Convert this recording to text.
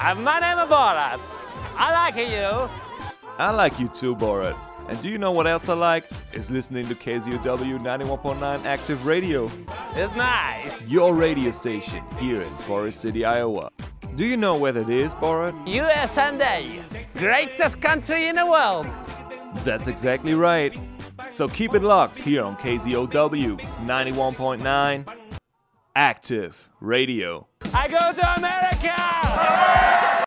And my name is Borat. I like you. I like you too, Borat. And do you know what else I like? Is listening to KZOW 91.9 Active Radio. It's nice. Your radio station here in Forest City, Iowa. Do you know where that is, Borat? USA, greatest country in the world. That's exactly right. So keep it locked here on KZOW 91.9 Active Radio. I go to America!